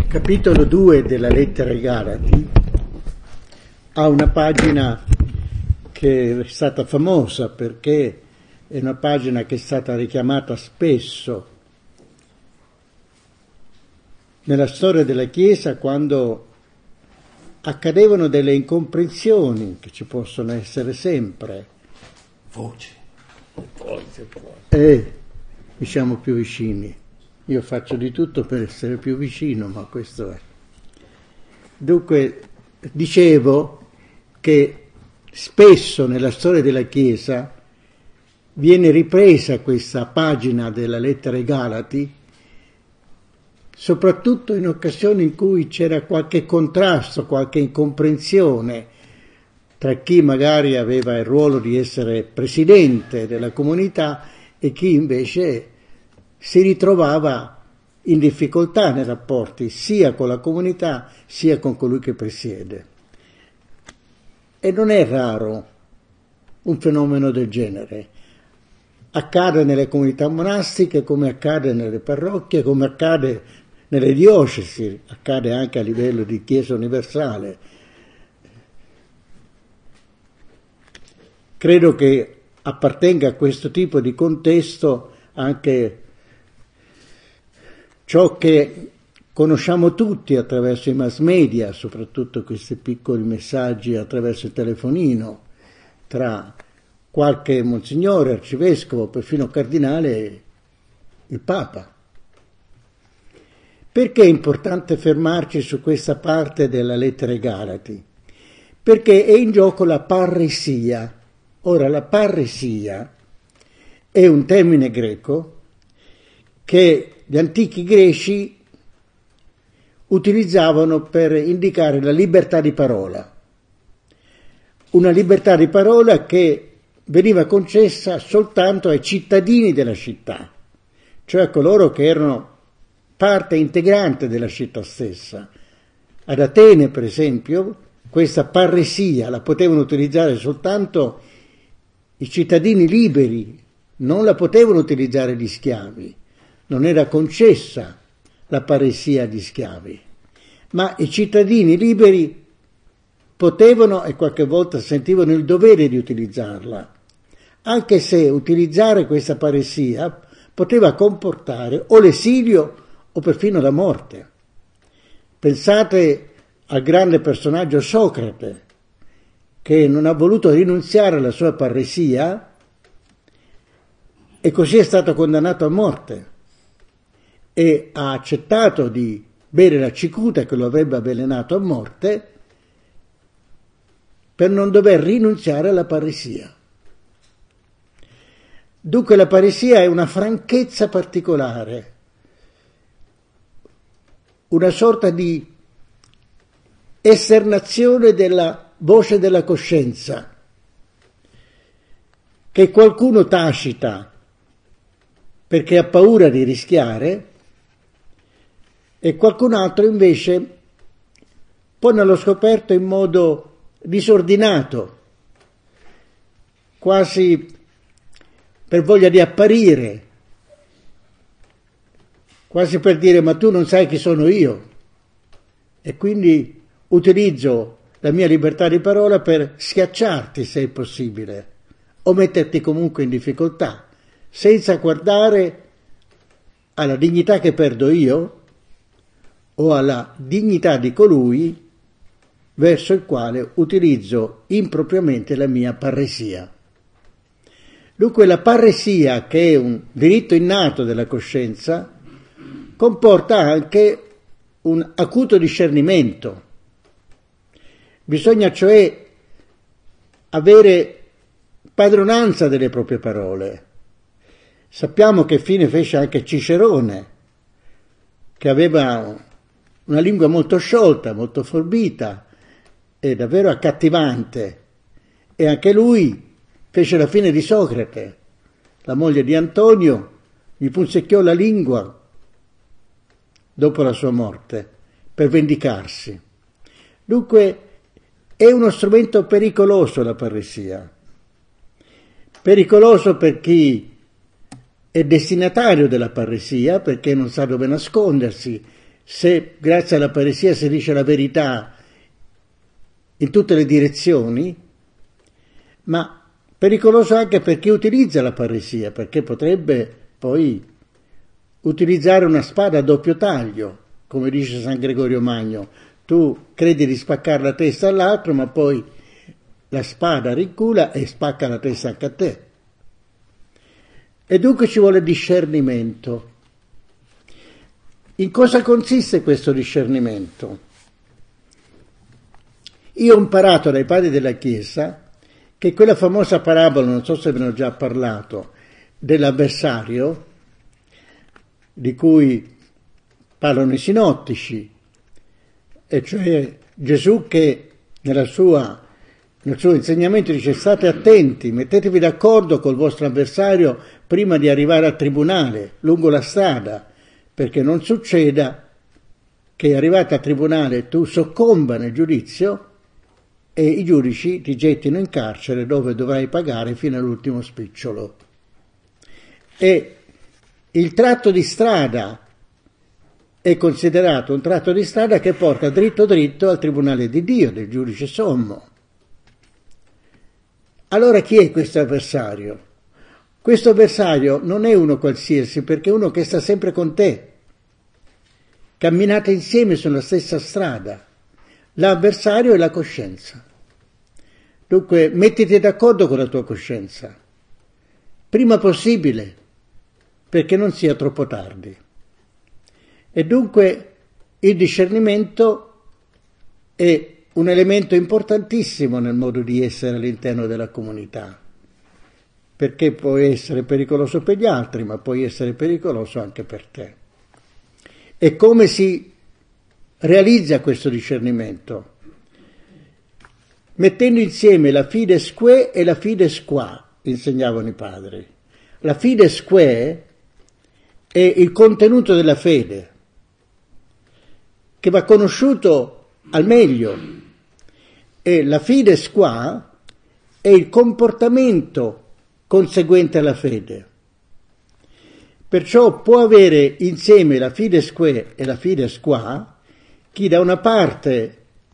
Capitolo 2 della lettera ai Galati ha una pagina che è stata famosa perché è una pagina che è stata richiamata spesso nella storia della Chiesa quando accadevano delle incomprensioni che ci possono essere sempre. Voce. E siamo più vicini. Io faccio di tutto per essere più vicino, ma questo è. Dunque, dicevo che spesso nella storia della Chiesa viene ripresa questa pagina della lettera ai Galati, soprattutto in occasioni in cui c'era qualche contrasto, qualche incomprensione tra chi magari aveva il ruolo di essere presidente della comunità e chi invece si ritrovava in difficoltà nei rapporti sia con la comunità sia con colui che presiede. E non è raro un fenomeno del genere. Accade nelle comunità monastiche, come accade nelle parrocchie, come accade nelle diocesi, accade anche a livello di Chiesa universale. Credo che appartenga a questo tipo di contesto anche ciò che conosciamo tutti attraverso i mass media, soprattutto questi piccoli messaggi attraverso il telefonino, tra qualche monsignore, arcivescovo, perfino cardinale e il Papa. Perché è importante fermarci su questa parte della lettera ai Galati? Perché è in gioco la parresia. Ora, la parresia è un termine greco che gli antichi greci utilizzavano per indicare la libertà di parola. Una libertà di parola che veniva concessa soltanto ai cittadini della città, cioè a coloro che erano parte integrante della città stessa. Ad Atene, per esempio, questa parresia la potevano utilizzare soltanto i cittadini liberi, non la potevano utilizzare gli schiavi. Non era concessa la parresia agli schiavi, ma i cittadini liberi potevano e qualche volta sentivano il dovere di utilizzarla, anche se utilizzare questa parresia poteva comportare o l'esilio o perfino la morte. Pensate al grande personaggio Socrate, che non ha voluto rinunziare alla sua parresia e così è stato condannato a morte e ha accettato di bere la cicuta che lo avrebbe avvelenato a morte per non dover rinunziare alla parresia. Dunque la parresia è una franchezza particolare, una sorta di esternazione della voce della coscienza, che qualcuno tacita perché ha paura di rischiare e qualcun altro invece pone allo scoperto in modo disordinato, quasi per voglia di apparire, quasi per dire ma tu non sai chi sono io, e quindi utilizzo la mia libertà di parola per schiacciarti se è possibile o metterti comunque in difficoltà senza guardare alla dignità che perdo io o alla dignità di colui verso il quale utilizzo impropriamente la mia parresia. Dunque la parresia, che è un diritto innato della coscienza, comporta anche un acuto discernimento. Bisogna cioè avere padronanza delle proprie parole. Sappiamo che fine fece anche Cicerone, che aveva una lingua molto sciolta, molto forbita e davvero accattivante, e anche lui fece la fine di Socrate. La moglie di Antonio gli punzecchiò la lingua dopo la sua morte per vendicarsi. Dunque è uno strumento pericoloso la parresia, pericoloso per chi è destinatario della parresia perché non sa dove nascondersi, se grazie alla paresia si dice la verità in tutte le direzioni, ma pericoloso anche per chi utilizza la paresia, perché potrebbe poi utilizzare una spada a doppio taglio, come dice San Gregorio Magno. Tu credi di spaccare la testa all'altro, ma poi la spada rincula e spacca la testa anche a te. E dunque ci vuole discernimento. In cosa consiste questo discernimento? Io ho imparato dai padri della Chiesa che quella famosa parabola, non so se ve ne ho già parlato, dell'avversario, di cui parlano i sinottici, e cioè Gesù che nel suo insegnamento dice: state attenti, mettetevi d'accordo col vostro avversario prima di arrivare al tribunale, lungo la strada, perché non succeda che arrivato al tribunale tu soccomba nel giudizio e i giudici ti gettino in carcere dove dovrai pagare fino all'ultimo spicciolo. E il tratto di strada è considerato un tratto di strada che porta dritto dritto al tribunale di Dio, del giudice sommo. Allora chi è questo avversario? Questo avversario non è uno qualsiasi, perché è uno che sta sempre con te. Camminate insieme sulla stessa strada. L'avversario è la coscienza. Dunque mettiti d'accordo con la tua coscienza, prima possibile, perché non sia troppo tardi. E dunque il discernimento è un elemento importantissimo nel modo di essere all'interno della comunità, perché può essere pericoloso per gli altri, ma può essere pericoloso anche per te. E come si realizza questo discernimento? Mettendo insieme la fides que e la fides qua, insegnavano i padri. La fides que è il contenuto della fede, che va conosciuto al meglio, e la fides qua è il comportamento conseguente alla fede. Perciò può avere insieme la fides que e la fides qua chi da una parte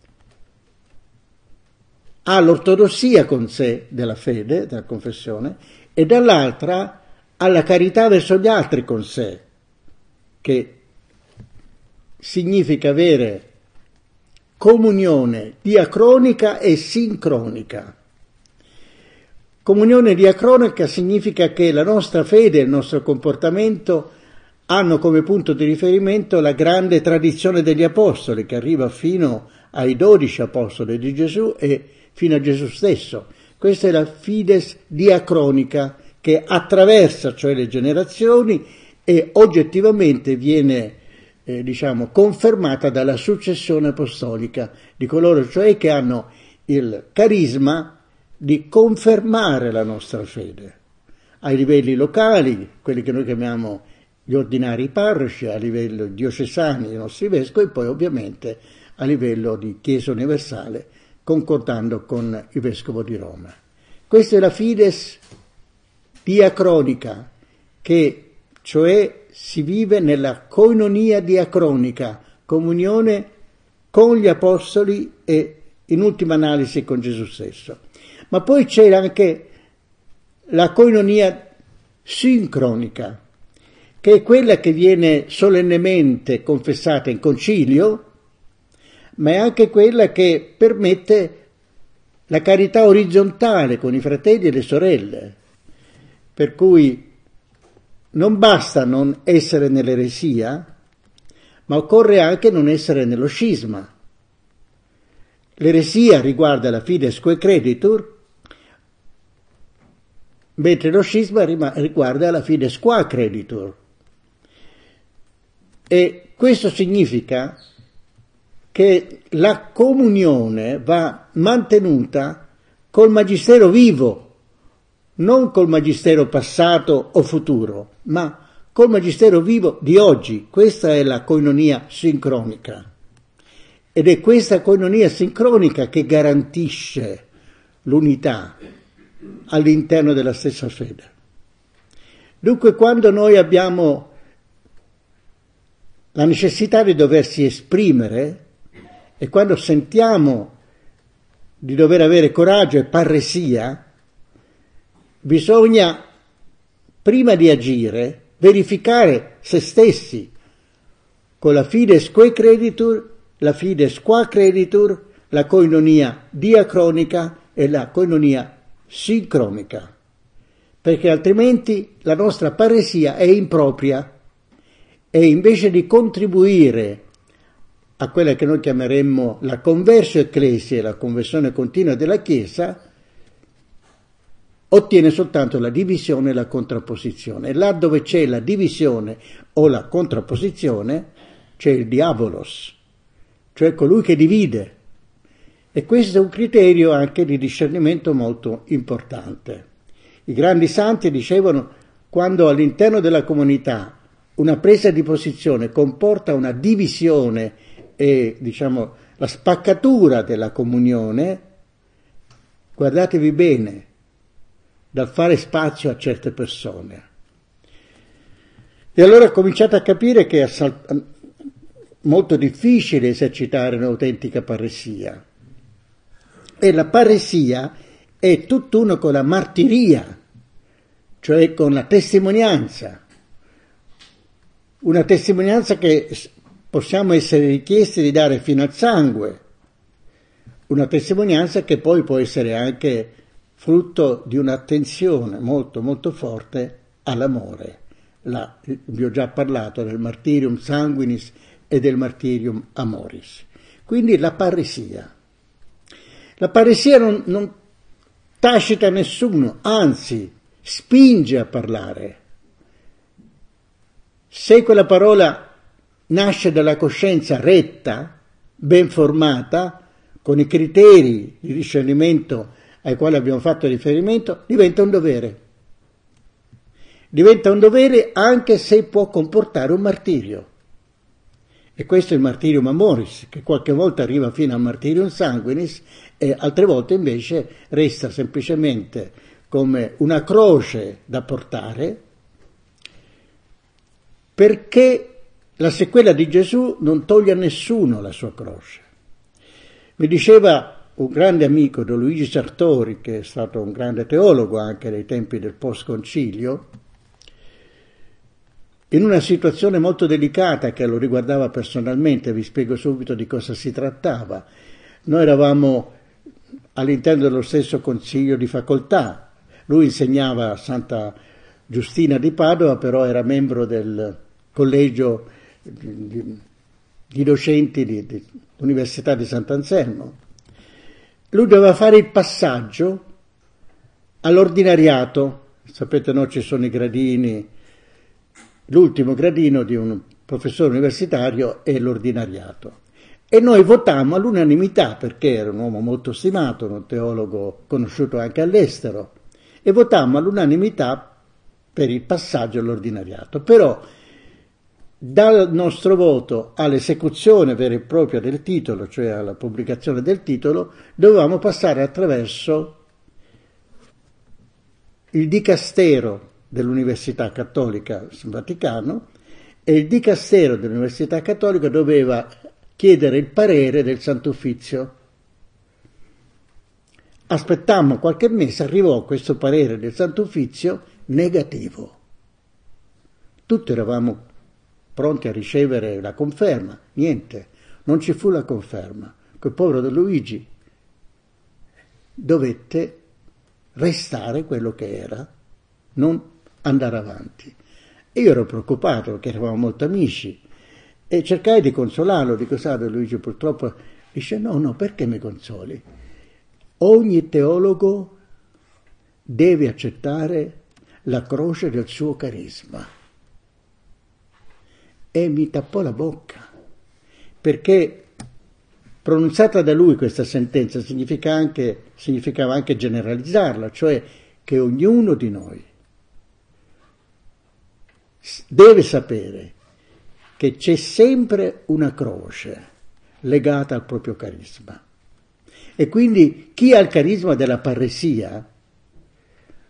ha l'ortodossia con sé della fede, della confessione, e dall'altra ha la carità verso gli altri con sé, che significa avere comunione diacronica e sincronica. Comunione diacronica significa che la nostra fede e il nostro comportamento hanno come punto di riferimento la grande tradizione degli apostoli, che arriva fino ai 12 apostoli di Gesù e fino a Gesù stesso. Questa è la fides diacronica, che attraversa cioè le generazioni e oggettivamente viene confermata dalla successione apostolica di coloro cioè che hanno il carisma di confermare la nostra fede ai livelli locali, quelli che noi chiamiamo gli ordinari parroci, a livello diocesani, i nostri vescovi, e poi ovviamente a livello di Chiesa universale, concordando con il Vescovo di Roma. Questa è la fides diacronica, che cioè si vive nella koinonia diacronica, comunione con gli apostoli e in ultima analisi con Gesù stesso. Ma poi c'è anche la koinonia sincronica, che è quella che viene solennemente confessata in concilio, ma è anche quella che permette la carità orizzontale con i fratelli e le sorelle, per cui non basta non essere nell'eresia, ma occorre anche non essere nello scisma. L'eresia riguarda la fides quae creditur, mentre lo scisma riguarda la fides qua creditur. E questo significa che la comunione va mantenuta col magistero vivo, non col magistero passato o futuro, ma col magistero vivo di oggi. Questa è la koinonia sincronica. Ed è questa koinonia sincronica che garantisce l'unità all'interno della stessa fede. Dunque, quando noi abbiamo la necessità di doversi esprimere, e quando sentiamo di dover avere coraggio e parresia, bisogna, prima di agire, verificare se stessi con la fides quae creditur, la fides qua creditur, la koinonia diacronica e la koinonia sincronica, perché altrimenti la nostra parresia è impropria e invece di contribuire a quella che noi chiameremmo la conversio ecclesia, la conversione continua della Chiesa, ottiene soltanto la divisione e la contrapposizione. E là dove c'è la divisione o la contrapposizione c'è il diabolos, cioè colui che divide. E questo è un criterio anche di discernimento molto importante. I grandi santi dicevano, quando all'interno della comunità una presa di posizione comporta una divisione e, diciamo, la spaccatura della comunione, guardatevi bene dal fare spazio a certe persone. E allora cominciate a capire che è molto difficile esercitare un'autentica parresia. E la parresia è tutt'uno con la martiria, cioè con la testimonianza. Una testimonianza che possiamo essere richiesti di dare fino al sangue. Una testimonianza che poi può essere anche frutto di un'attenzione molto molto forte all'amore. Vi ho già parlato del martyrium sanguinis e del martyrium amoris. Quindi la parresia. La parresia non tacita nessuno, anzi spinge a parlare. Se quella parola nasce dalla coscienza retta, ben formata, con i criteri di discernimento ai quali abbiamo fatto riferimento, diventa un dovere. Diventa un dovere anche se può comportare un martirio. E questo è il martyrium amoris, che qualche volta arriva fino al martyrium sanguinis e altre volte invece resta semplicemente come una croce da portare, perché la sequela di Gesù non toglie a nessuno la sua croce. Mi diceva un grande amico, Don Luigi Sartori, che è stato un grande teologo anche nei tempi del post-concilio, in una situazione molto delicata che lo riguardava personalmente, vi spiego subito di cosa si trattava. Noi eravamo all'interno dello stesso consiglio di facoltà, lui insegnava a Santa Giustina di Padova, però era membro del collegio di docenti dell'Università di Sant'Anselmo. Lui doveva fare il passaggio all'ordinariato, sapete, no, ci sono i gradini. L'ultimo gradino di un professore universitario è l'ordinariato. E noi votammo all'unanimità, perché era un uomo molto stimato, un teologo conosciuto anche all'estero, e votammo all'unanimità per il passaggio all'ordinariato. Però dal nostro voto all'esecuzione vera e propria del titolo, cioè alla pubblicazione del titolo, dovevamo passare attraverso il dicastero dell'Università Cattolica Vaticano, e il dicastero dell'Università Cattolica doveva chiedere il parere del Sant'Uffizio. Aspettammo qualche mese, arrivò questo parere del Sant'Uffizio negativo. Tutti eravamo pronti a ricevere la conferma, niente, non ci fu la conferma. Quel povero Don Luigi dovette restare quello che era, non andare avanti. E io ero preoccupato perché eravamo molto amici e cercai di consolarlo. Dico, sa, Don Luigi, purtroppo. Dice, no, perché mi consoli? Ogni teologo deve accettare la croce del suo carisma. E mi tappò la bocca, perché pronunciata da lui questa sentenza significava anche generalizzarla, cioè che ognuno di noi deve sapere che c'è sempre una croce legata al proprio carisma. E quindi chi ha il carisma della parresia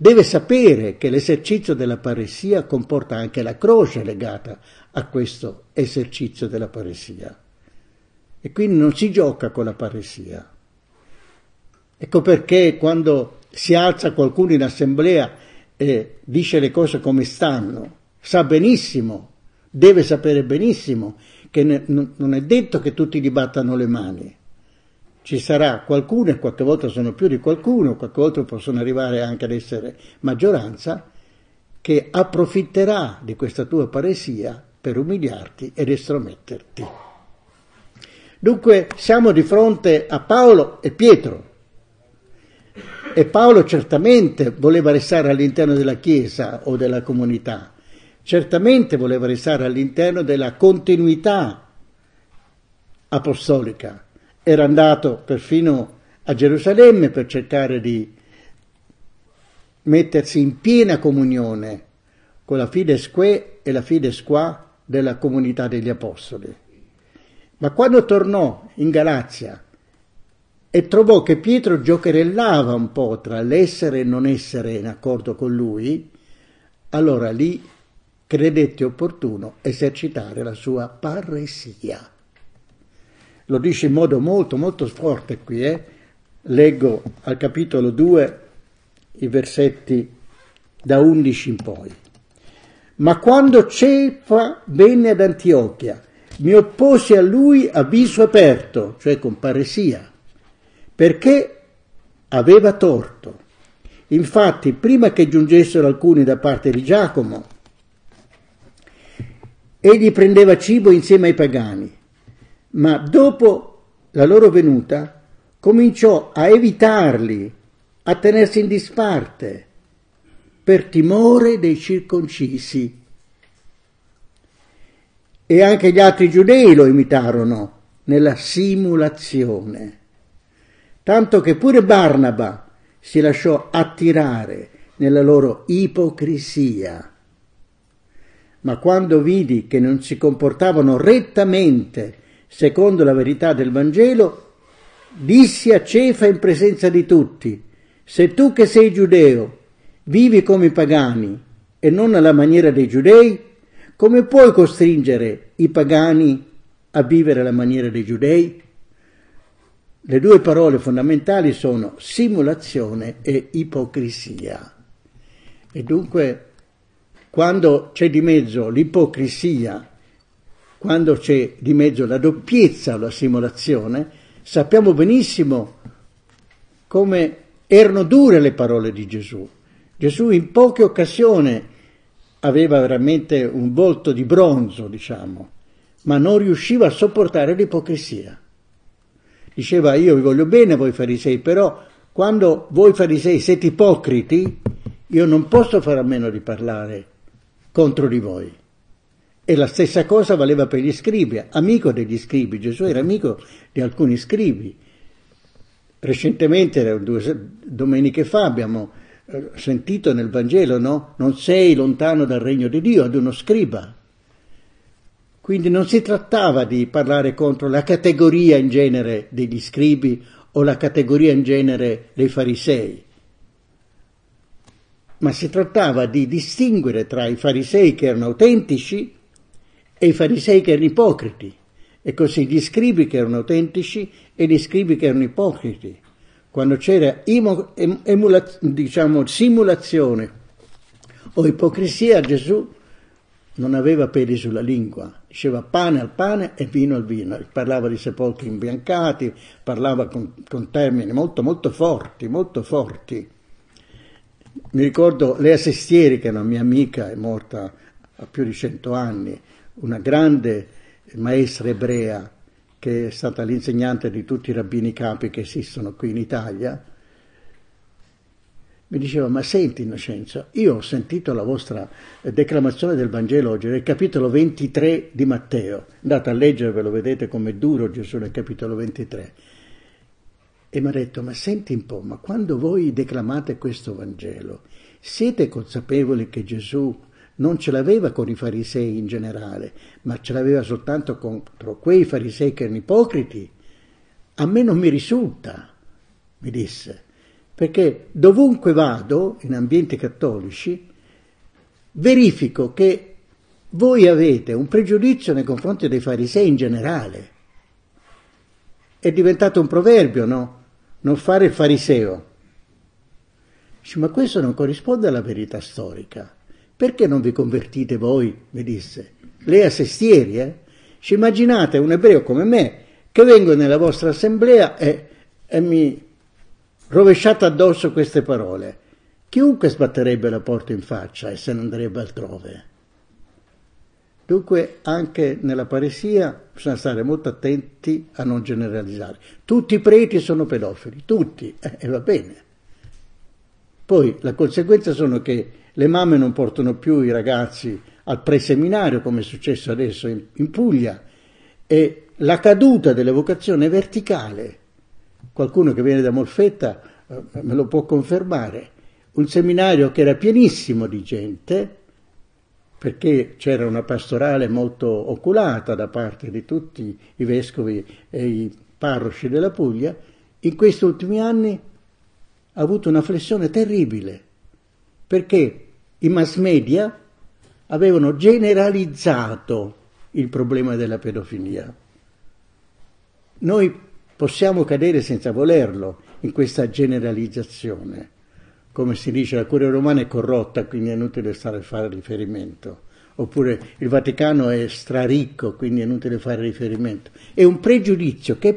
deve sapere che l'esercizio della paresia comporta anche la croce legata a questo esercizio della paresia. E quindi non si gioca con la paresia. Ecco perché quando si alza qualcuno in assemblea e dice le cose come stanno, sa benissimo, deve sapere benissimo che non è detto che tutti gli battano le mani. Ci sarà qualcuno, e qualche volta sono più di qualcuno, qualche volta possono arrivare anche ad essere maggioranza, che approfitterà di questa tua paresia per umiliarti ed estrometterti. Dunque siamo di fronte a Paolo e Pietro. E Paolo certamente voleva restare all'interno della Chiesa o della comunità, certamente voleva restare all'interno della continuità apostolica. Era andato perfino a Gerusalemme per cercare di mettersi in piena comunione con la fides que e la fides qua della comunità degli apostoli. Ma quando tornò in Galazia e trovò che Pietro giocherellava un po' tra l'essere e non essere in accordo con lui, allora lì credette opportuno esercitare la sua paresia. Lo dice in modo molto molto forte qui, Leggo al capitolo 2 i versetti da 11 in poi. Ma quando Cefa venne ad Antiochia, mi opposi a lui a viso aperto, cioè con paresia, perché aveva torto. Infatti, prima che giungessero alcuni da parte di Giacomo, egli prendeva cibo insieme ai pagani, ma dopo la loro venuta cominciò a evitarli, a tenersi in disparte, per timore dei circoncisi. E anche gli altri giudei lo imitarono nella simulazione, tanto che pure Barnaba si lasciò attirare nella loro ipocrisia. Ma quando vidi che non si comportavano rettamente secondo la verità del Vangelo, dissi a Cefa in presenza di tutti: se tu che sei giudeo vivi come i pagani e non alla maniera dei giudei, come puoi costringere i pagani a vivere alla maniera dei giudei? Le due parole fondamentali sono simulazione e ipocrisia. E dunque, quando c'è di mezzo l'ipocrisia, quando c'è di mezzo la doppiezza o la simulazione, sappiamo benissimo come erano dure le parole di Gesù. Gesù in poche occasioni aveva veramente un volto di bronzo, diciamo, ma non riusciva a sopportare l'ipocrisia. Diceva: io vi voglio bene voi farisei, però quando voi farisei siete ipocriti, io non posso fare a meno di parlare contro di voi. E la stessa cosa valeva per gli scribi, amico degli scribi. Gesù era amico di alcuni scribi. Recentemente, 2 domeniche fa, abbiamo sentito nel Vangelo, no? Non sei lontano dal regno di Dio, ad uno scriba. Quindi non si trattava di parlare contro la categoria in genere degli scribi o la categoria in genere dei farisei, ma si trattava di distinguere tra i farisei che erano autentici e i farisei che erano ipocriti, e così gli scribi che erano autentici e gli scribi che erano ipocriti. Quando c'era simulazione o ipocrisia, Gesù non aveva peli sulla lingua, diceva pane al pane e vino al vino, parlava di sepolcri imbiancati, parlava con termini molto molto forti, molto forti. Mi ricordo Lea Sestieri, che è una mia amica, è morta a più di 100 anni, una grande maestra ebrea che è stata l'insegnante di tutti i rabbini capi che esistono qui in Italia. Mi diceva: ma senti Innocenzo, io ho sentito la vostra declamazione del Vangelo oggi, nel capitolo 23 di Matteo. Andate a leggere, ve lo vedete com'è duro Gesù nel capitolo 23. E mi ha detto: ma senti un po', ma quando voi declamate questo Vangelo, siete consapevoli che Gesù non ce l'aveva con i farisei in generale, ma ce l'aveva soltanto contro quei farisei che erano ipocriti? A me non mi risulta, mi disse. perché dovunque vado, in ambienti cattolici, verifico che voi avete un pregiudizio nei confronti dei farisei in generale. È diventato un proverbio, no? Non fare il fariseo. Dice, ma questo non corrisponde alla verità storica. Perché non vi convertite voi? Mi disse. Lei a sestieri, eh? Ci immaginate un ebreo come me che vengo nella vostra assemblea e mi rovesciate addosso queste parole. Chiunque sbatterebbe la porta in faccia e se ne andrebbe altrove. Dunque anche nella paresia bisogna stare molto attenti a non generalizzare. Tutti i preti sono pedofili, tutti, e va bene. Poi la conseguenza sono che le mamme non portano più i ragazzi al preseminario, come è successo adesso in Puglia, e la caduta delle vocazioni è verticale. Qualcuno che viene da Molfetta me lo può confermare. Un seminario che era pienissimo di gente, perché c'era una pastorale molto oculata da parte di tutti i vescovi e i parroci della Puglia, in questi ultimi anni ha avuto una flessione terribile, perché i mass media avevano generalizzato il problema della pedofilia. Noi possiamo cadere senza volerlo in questa generalizzazione. Come si dice, la curia romana è corrotta, quindi è inutile stare a fare riferimento. Oppure il Vaticano è straricco, quindi è inutile fare riferimento. È un pregiudizio che è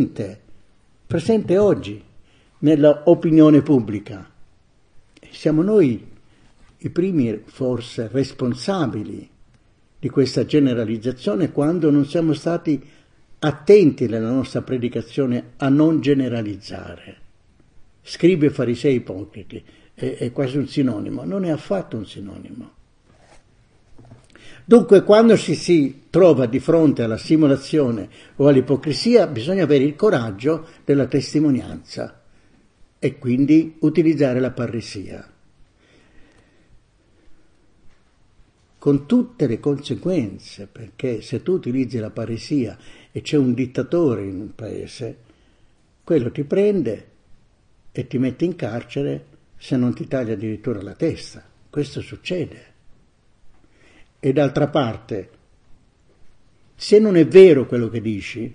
presente oggi nella opinione pubblica. Siamo noi i primi forse responsabili di questa generalizzazione quando non siamo stati attenti nella nostra predicazione a non generalizzare. Scribi e farisei ipocriti è quasi un sinonimo, non è affatto un sinonimo. Dunque quando si trova di fronte alla simulazione o all'ipocrisia bisogna avere il coraggio della testimonianza e quindi utilizzare la parresia. Con tutte le conseguenze, perché se tu utilizzi la parresia e c'è un dittatore in un paese, quello ti prende e ti mette in carcere se non ti taglia addirittura la testa. Questo succede. E d'altra parte, se non è vero quello che dici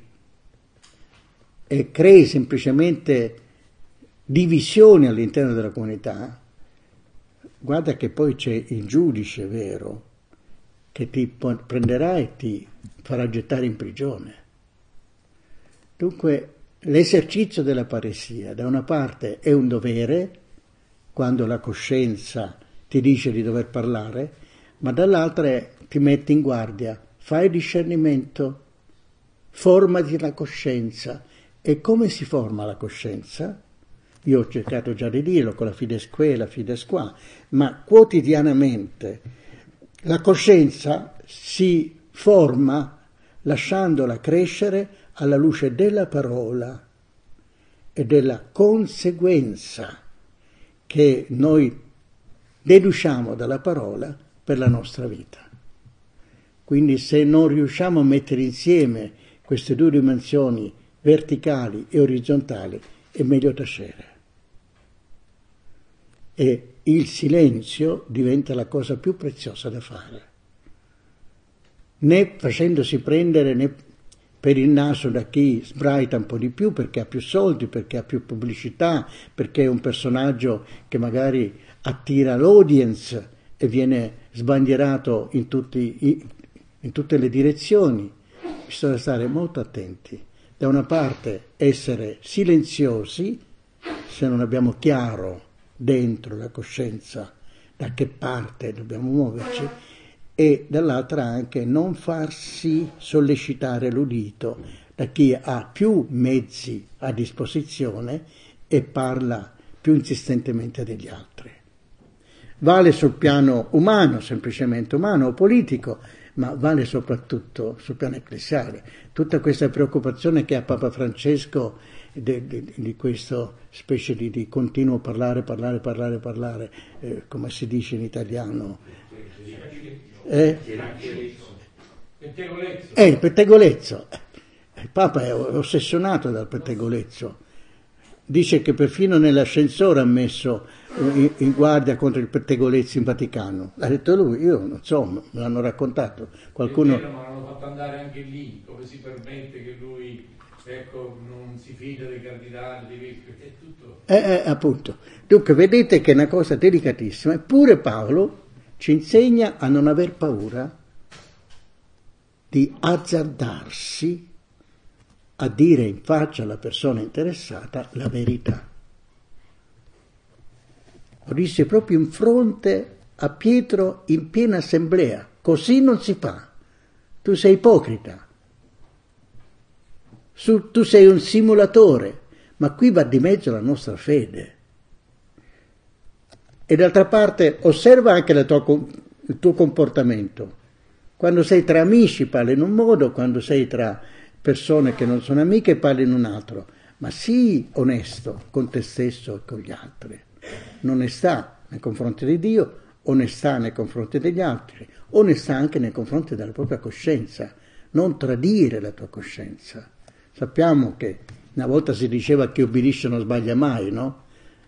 e crei semplicemente divisioni all'interno della comunità, guarda che poi c'è il giudice vero che ti prenderà e ti farà gettare in prigione. Dunque l'esercizio della paresia da una parte è un dovere, quando la coscienza ti dice di dover parlare, ma dall'altra ti mette in guardia, fai discernimento, formati la coscienza. E come si forma la coscienza? Io ho cercato già di dirlo con la fides qui e la fides qua, ma quotidianamente la coscienza si forma lasciandola crescere alla luce della parola e della conseguenza che noi deduciamo dalla parola per la nostra vita. Quindi se non riusciamo a mettere insieme queste due dimensioni verticali e orizzontali, è meglio tacere. E il silenzio diventa la cosa più preziosa da fare. Né facendosi prendere né per il naso da chi sbraita un po' di più perché ha più soldi, perché ha più pubblicità, perché è un personaggio che magari attira l'audience e viene sbandierato in tutte le direzioni. Bisogna stare molto attenti. Da una parte essere silenziosi, se non abbiamo chiaro dentro la coscienza da che parte dobbiamo muoverci, e dall'altra anche non farsi sollecitare l'udito da chi ha più mezzi a disposizione e parla più insistentemente degli altri. Vale sul piano umano, semplicemente umano o politico, ma vale soprattutto sul piano ecclesiale. Tutta questa preoccupazione che ha Papa Francesco di questo specie di continuo parlare, come si dice in italiano. Il pettegolezzo. Il Papa è ossessionato dal pettegolezzo. Dice che perfino nell'ascensore ha messo in guardia contro il pettegolezzo in Vaticano. L'ha detto lui, io non so, me l'hanno raccontato. Qualcuno... È vero, ma l'hanno fatto andare anche lì, come si permette che lui, ecco, non si fida dei cardinali, dei vescovi, è tutto... appunto. Dunque, vedete che è una cosa delicatissima. Eppure Paolo ci insegna a non aver paura di azzardarsi a dire in faccia alla persona interessata la verità. Lo disse proprio in fronte a Pietro in piena assemblea. Così non si fa. Tu sei ipocrita. Tu sei un simulatore. Ma qui va di mezzo la nostra fede. E d'altra parte osserva anche il tuo comportamento. Quando sei tra amici parli in un modo, quando sei tra persone che non sono amiche parli in un altro. Ma sii onesto con te stesso e con gli altri. Onestà nei confronti di Dio, onestà nei confronti degli altri, onestà anche nei confronti della propria coscienza. Non tradire la tua coscienza. Sappiamo che una volta si diceva che obbedisce non sbaglia mai, no?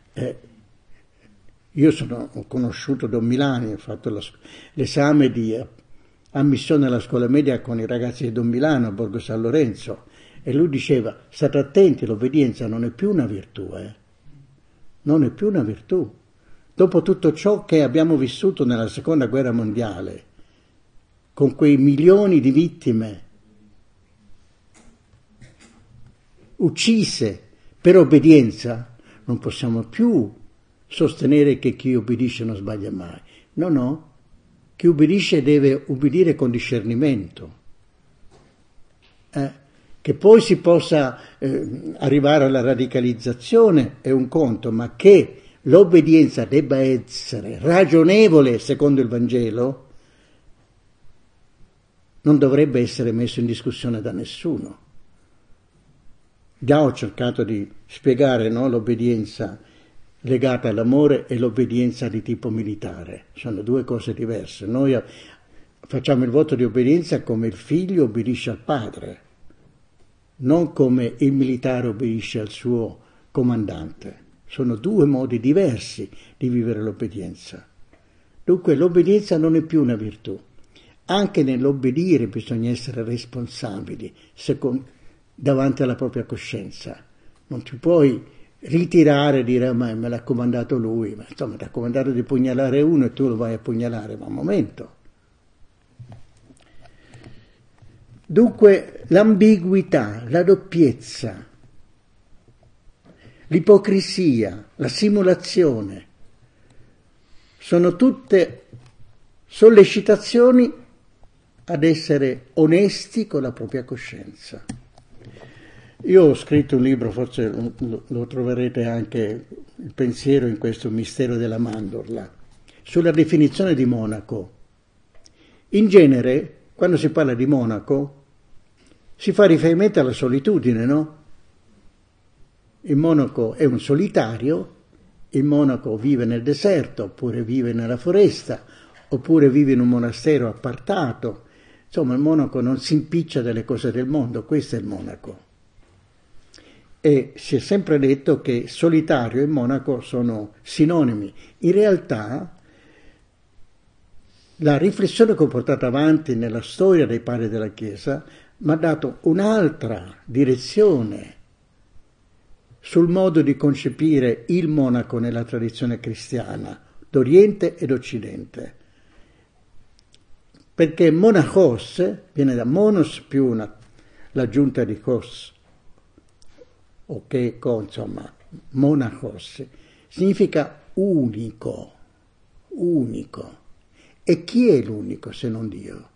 Io ho conosciuto Don Milani, ho fatto l'esame di ammissione alla scuola media con i ragazzi di Don Milano a Borgo San Lorenzo e lui diceva, state attenti, l'obbedienza non è più una virtù, non è più una virtù. Dopo tutto ciò che abbiamo vissuto nella seconda guerra mondiale, con quei milioni di vittime uccise per obbedienza, non possiamo più sostenere che chi obbedisce non sbaglia mai. No. Chi ubbidisce deve ubbidire con discernimento. Che poi si possa arrivare alla radicalizzazione è un conto, ma che l'obbedienza debba essere ragionevole secondo il Vangelo non dovrebbe essere messo in discussione da nessuno. Già ho cercato di spiegare, no, l'obbedienza legata all'amore e l'obbedienza di tipo militare. Sono due cose diverse. Noi facciamo il voto di obbedienza come il figlio obbedisce al padre, non come il militare obbedisce al suo comandante. Sono due modi diversi di vivere l'obbedienza. Dunque l'obbedienza non è più una virtù. Anche nell'obbedire bisogna essere responsabili davanti alla propria coscienza. Non ti puoi ritirare e dire ma me l'ha comandato lui, ma insomma ti ha comandato di pugnalare uno e tu lo vai a pugnalare, ma un momento. Dunque l'ambiguità, la doppiezza, l'ipocrisia, la simulazione sono tutte sollecitazioni ad essere onesti con la propria coscienza. Io ho scritto un libro, forse lo troverete anche, il pensiero in questo mistero della mandorla, sulla definizione di monaco. In genere, quando si parla di monaco, si fa riferimento alla solitudine, no? Il monaco è un solitario, il monaco vive nel deserto, oppure vive nella foresta, oppure vive in un monastero appartato. Insomma, il monaco non si impiccia delle cose del mondo, questo è il monaco. E si è sempre detto che solitario e monaco sono sinonimi. In realtà la riflessione che ho portato avanti nella storia dei padri della Chiesa mi ha dato un'altra direzione sul modo di concepire il monaco nella tradizione cristiana d'Oriente ed Occidente. Perché monachos viene da monos più l'aggiunta di cos, o che, insomma, monachos, significa unico. E chi è l'unico se non Dio?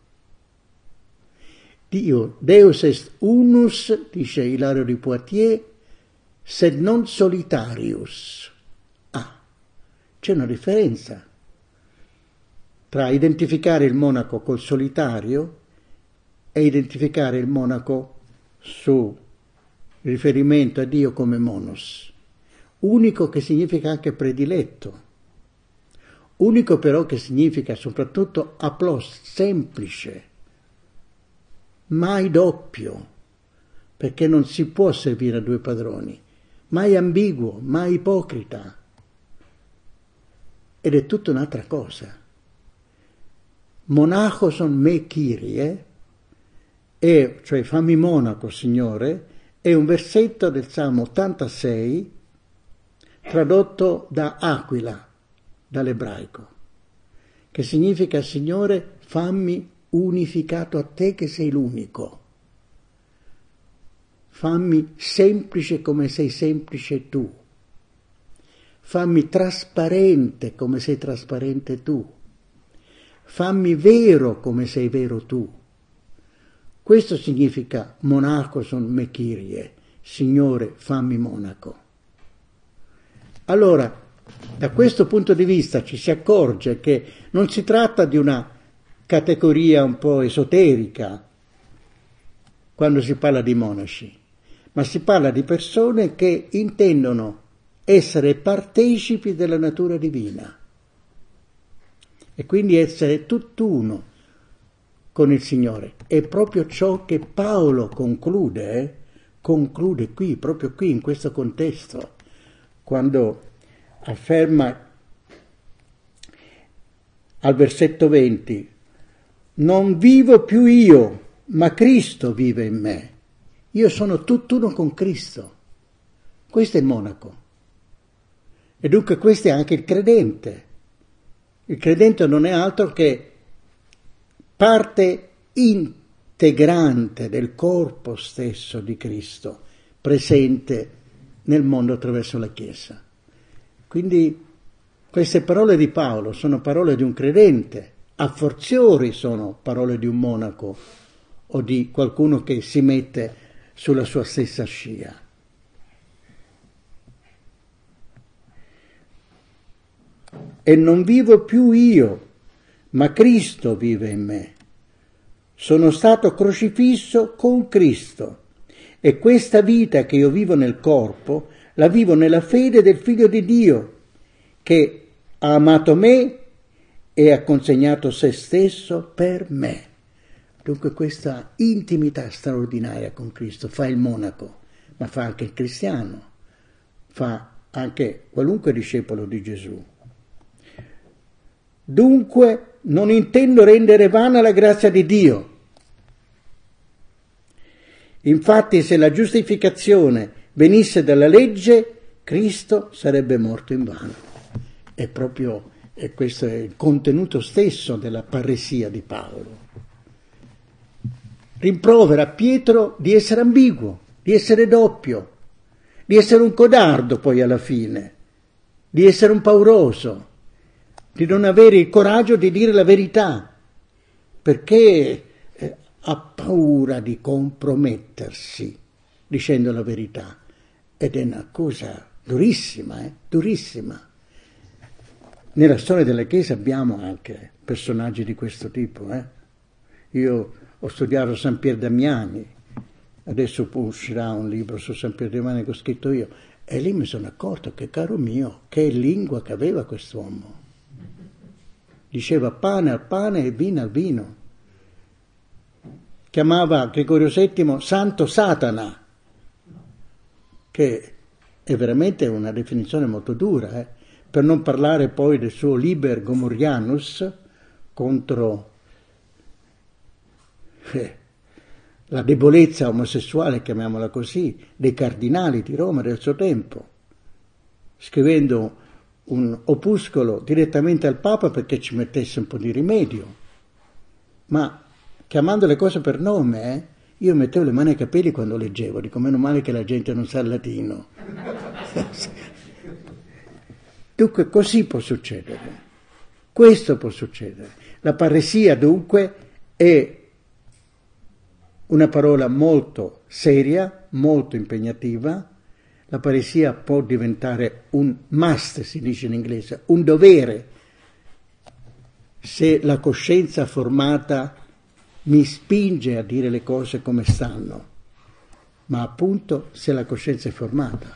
Dio, Deus est unus, dice Ilario di Poitiers, sed non solitarius. C'è una differenza tra identificare il monaco col solitario e identificare il monaco su riferimento a Dio come monos. Unico che significa anche prediletto. Unico però che significa soprattutto aplos, semplice, mai doppio, perché non si può servire a due padroni, mai ambiguo, mai ipocrita. Ed è tutta un'altra cosa. Monachoson me Kyrie, cioè fammi monaco, Signore, è un versetto del Salmo 86 tradotto da Aquila, dall'ebraico, che significa, Signore, fammi unificato a te che sei l'unico. Fammi semplice come sei semplice tu. Fammi trasparente come sei trasparente tu. Fammi vero come sei vero tu. Questo significa monachoson me Kyrie, Signore, fammi monaco. Allora, da questo punto di vista ci si accorge che non si tratta di una categoria un po' esoterica quando si parla di monaci, ma si parla di persone che intendono essere partecipi della natura divina e quindi essere tutt'uno con il Signore. È proprio ciò che Paolo conclude qui, proprio qui, in questo contesto, quando afferma al versetto 20: non vivo più io, ma Cristo vive in me. Io sono tutt'uno con Cristo. Questo è il monaco. E dunque questo è anche il credente. Il credente non è altro che parte integrante del corpo stesso di Cristo, presente nel mondo attraverso la Chiesa. Quindi queste parole di Paolo sono parole di un credente, a fortiori sono parole di un monaco o di qualcuno che si mette sulla sua stessa scia. E non vivo più io, ma Cristo vive in me. Sono stato crocifisso con Cristo e questa vita che io vivo nel corpo la vivo nella fede del Figlio di Dio, che ha amato me e ha consegnato se stesso per me. Dunque questa intimità straordinaria con Cristo fa il monaco, ma fa anche il cristiano, fa anche qualunque discepolo di Gesù. Dunque non intendo rendere vana la grazia di Dio. Infatti se la giustificazione venisse dalla legge, Cristo sarebbe morto invano. Questo è il contenuto stesso della paresia di Paolo. Rimprovera a Pietro di essere ambiguo, di essere doppio, di essere un codardo poi alla fine, di essere un pauroso, di non avere il coraggio di dire la verità, perché ha paura di compromettersi dicendo la verità. Ed è una cosa durissima, durissima. Nella storia della Chiesa abbiamo anche personaggi di questo tipo. Io ho studiato San Pier Damiani, adesso uscirà un libro su San Pier Damiani che ho scritto io, e lì mi sono accorto che, caro mio, che lingua che aveva quest'uomo. Diceva pane al pane e vino al vino. Chiamava Gregorio VII Santo Satana, che è veramente una definizione molto dura, per non parlare poi del suo Liber Gomorrhianus contro la debolezza omosessuale, chiamiamola così, dei cardinali di Roma del suo tempo, scrivendo un opuscolo direttamente al Papa perché ci mettesse un po' di rimedio, ma chiamando le cose per nome, io mettevo le mani ai capelli quando leggevo, dico meno male che la gente non sa il latino. Dunque così può succedere, questo può succedere. La paresia dunque è una parola molto seria, molto impegnativa. La paresia può diventare un must, si dice in inglese, un dovere, se la coscienza formata mi spinge a dire le cose come stanno, ma appunto se la coscienza è formata.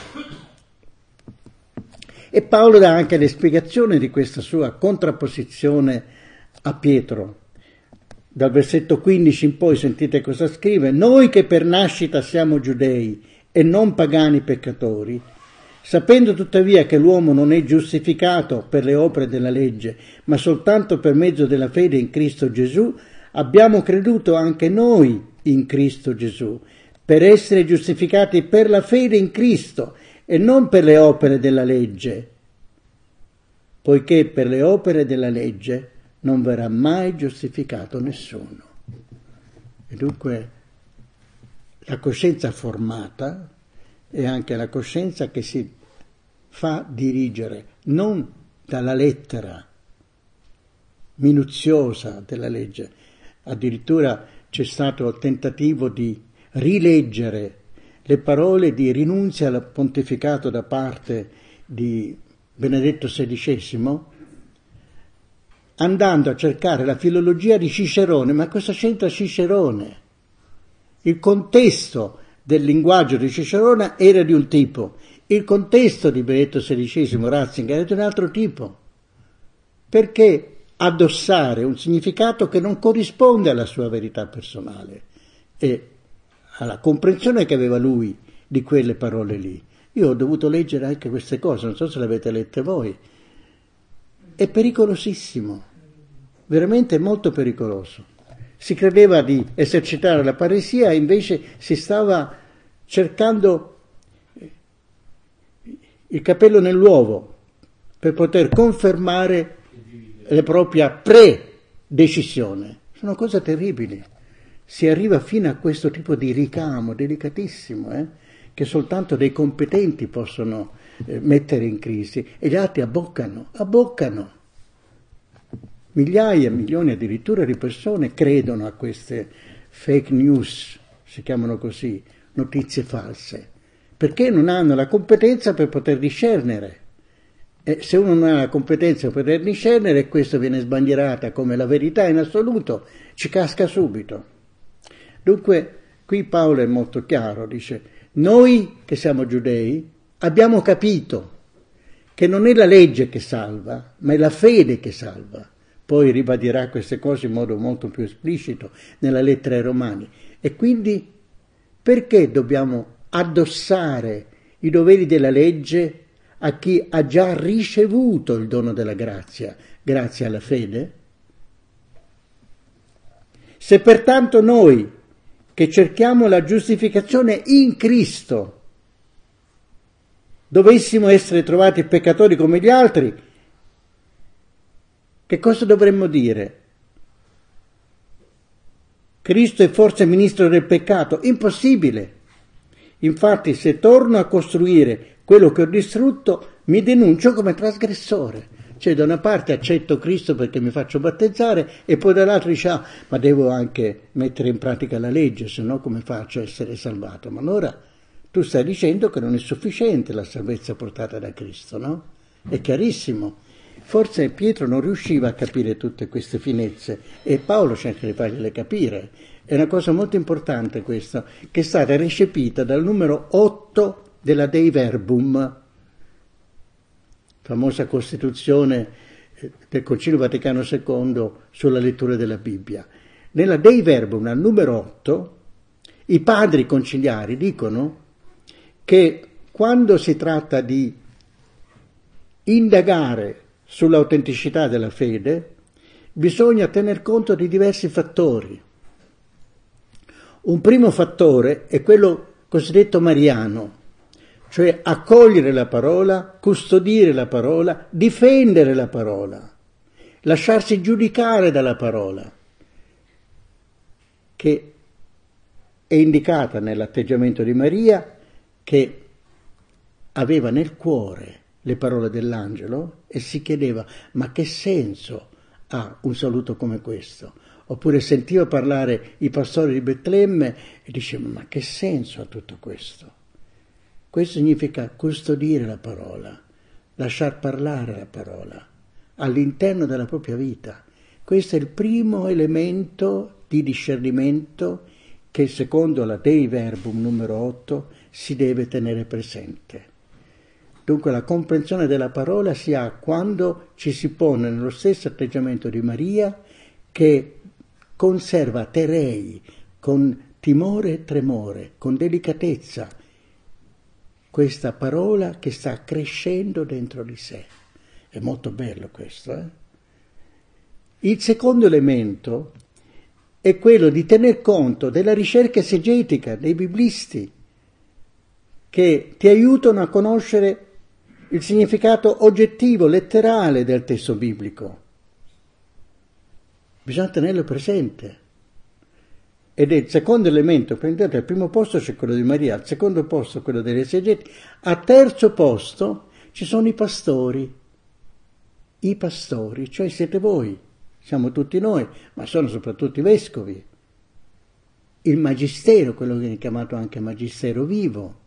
E Paolo dà anche le spiegazioni di questa sua contrapposizione a Pietro. Dal versetto 15 in poi sentite cosa scrive: noi che per nascita siamo giudei e non pagani peccatori, sapendo tuttavia che l'uomo non è giustificato per le opere della legge, ma soltanto per mezzo della fede in Cristo Gesù, abbiamo creduto anche noi in Cristo Gesù, per essere giustificati per la fede in Cristo e non per le opere della legge, poiché per le opere della legge non verrà mai giustificato nessuno. E dunque la coscienza formata è anche la coscienza che si fa dirigere non dalla lettera minuziosa della legge. Addirittura c'è stato il tentativo di rileggere le parole di rinunzia al pontificato da parte di Benedetto XVI, andando a cercare la filologia di Cicerone. Ma cosa c'entra Cicerone? Il contesto del linguaggio di Cicerone era di un tipo, il contesto di Benedetto XVI, Ratzinger, era di un altro tipo. Perché addossare un significato che non corrisponde alla sua verità personale e alla comprensione che aveva lui di quelle parole lì? Io ho dovuto leggere anche queste cose, non so se le avete lette voi. È pericolosissimo, veramente molto pericoloso. Si credeva di esercitare la paresia e invece si stava cercando il capello nell'uovo per poter confermare la propria predecisione. Sono cose terribili. Si arriva fino a questo tipo di ricamo delicatissimo, che soltanto dei competenti possono mettere in crisi, e gli altri abboccano. Migliaia, milioni addirittura di persone credono a queste fake news, si chiamano così, notizie false, perché non hanno la competenza per poter discernere. E se uno non ha la competenza per poter discernere e questo viene sbandierata come la verità in assoluto, ci casca subito. Dunque, qui Paolo è molto chiaro, dice: noi che siamo giudei abbiamo capito che non è la legge che salva, ma è la fede che salva. Poi ribadirà queste cose in modo molto più esplicito nella lettera ai Romani. E quindi perché dobbiamo addossare i doveri della legge a chi ha già ricevuto il dono della grazia, grazie alla fede? Se pertanto noi, che cerchiamo la giustificazione in Cristo, dovessimo essere trovati peccatori come gli altri, che cosa dovremmo dire? Cristo è forse ministro del peccato? Impossibile. Infatti, se torno a costruire quello che ho distrutto, mi denuncio come trasgressore. Cioè, da una parte accetto Cristo perché mi faccio battezzare e poi dall'altra dice: ma devo anche mettere in pratica la legge, se no come faccio a essere salvato? Ma allora tu stai dicendo che non è sufficiente la salvezza portata da Cristo, no? È chiarissimo. Forse Pietro non riusciva a capire tutte queste finezze e Paolo cerca di fargliele capire. È una cosa molto importante questa, che è stata recepita dal numero 8 della Dei Verbum, famosa Costituzione del Concilio Vaticano II sulla lettura della Bibbia. Nella Dei Verbum, al numero 8, i padri conciliari dicono che quando si tratta di indagare sull'autenticità della fede, bisogna tener conto di diversi fattori. Un primo fattore è quello cosiddetto mariano, cioè accogliere la parola, custodire la parola, difendere la parola, lasciarsi giudicare dalla parola, che è indicata nell'atteggiamento di Maria, che aveva nel cuore le parole dell'angelo e si chiedeva: ma che senso ha un saluto come questo? Oppure sentiva parlare i pastori di Betlemme e diceva: ma che senso ha tutto questo? Questo significa custodire la parola, lasciar parlare la parola all'interno della propria vita. Questo è il primo elemento di discernimento che secondo la Dei Verbum numero 8 si deve tenere presente. Dunque la comprensione della parola si ha quando ci si pone nello stesso atteggiamento di Maria, che conserva terei, con timore e tremore, con delicatezza, questa parola che sta crescendo dentro di sé. È molto bello questo, eh? Il secondo elemento è quello di tener conto della ricerca esegetica dei biblisti, che ti aiutano a conoscere il significato oggettivo, letterale del testo biblico. Bisogna tenerlo presente. Ed è il secondo elemento, prendete al primo posto c'è quello di Maria, al secondo posto quello degli esegeti, al terzo posto ci sono i pastori, cioè siete voi, siamo tutti noi, ma sono soprattutto i vescovi, il magistero, quello che viene chiamato anche magistero vivo,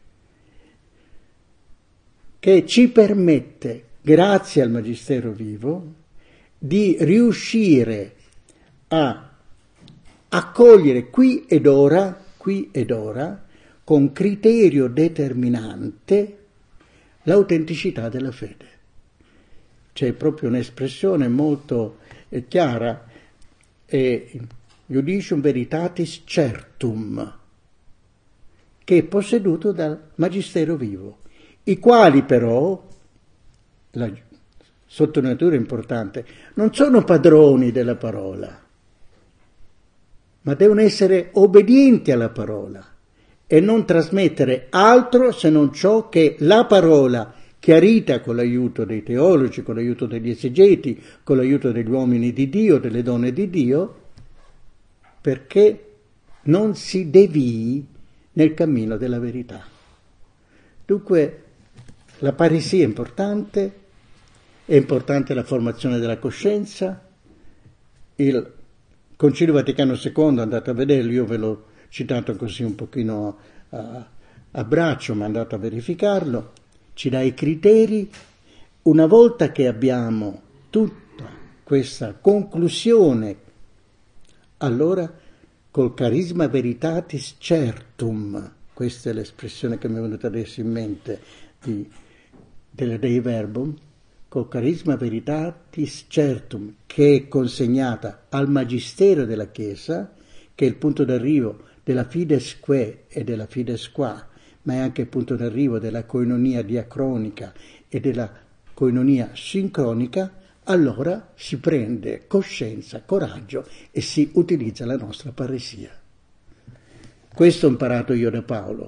che ci permette, grazie al magistero vivo, di riuscire a accogliere qui ed ora, con criterio determinante, l'autenticità della fede. C'è proprio un'espressione molto chiara, Judicium Veritatis Certum, che è posseduto dal magistero vivo, i quali però, la sottolineatura importante, non sono padroni della parola, ma devono essere obbedienti alla parola e non trasmettere altro se non ciò che la parola, chiarita con l'aiuto dei teologi, con l'aiuto degli esegeti, con l'aiuto degli uomini di Dio, delle donne di Dio, perché non si devii nel cammino della verità. Dunque la paresia è importante la formazione della coscienza. Il Concilio Vaticano II, andate a vederlo, io ve l'ho citato così un pochino a braccio, ma andate a verificarlo, ci dà i criteri. Una volta che abbiamo tutta questa conclusione, allora col charisma veritatis certum, questa è l'espressione che mi è venuta adesso in mente della Dei Verbum, col charisma veritatis certum, che è consegnata al magistero della Chiesa, che è il punto d'arrivo della fides que e della fides qua, ma è anche il punto d'arrivo della koinonia diacronica e della koinonia sincronica, allora si prende coscienza, coraggio e si utilizza la nostra paresia. Questo ho imparato io da Paolo.